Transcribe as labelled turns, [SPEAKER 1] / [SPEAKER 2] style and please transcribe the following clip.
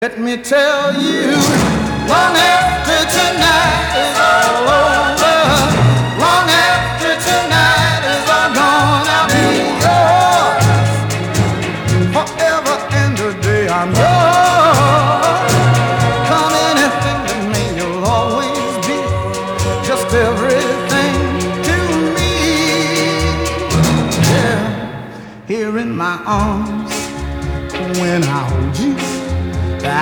[SPEAKER 1] Let me tell you, long after tonight is all over, long after tonight is all gone, I'll be yours forever and a day. I'm yours. Come anything that may, you'll always be just everything to me. Yeah, here in my arms when I hold you.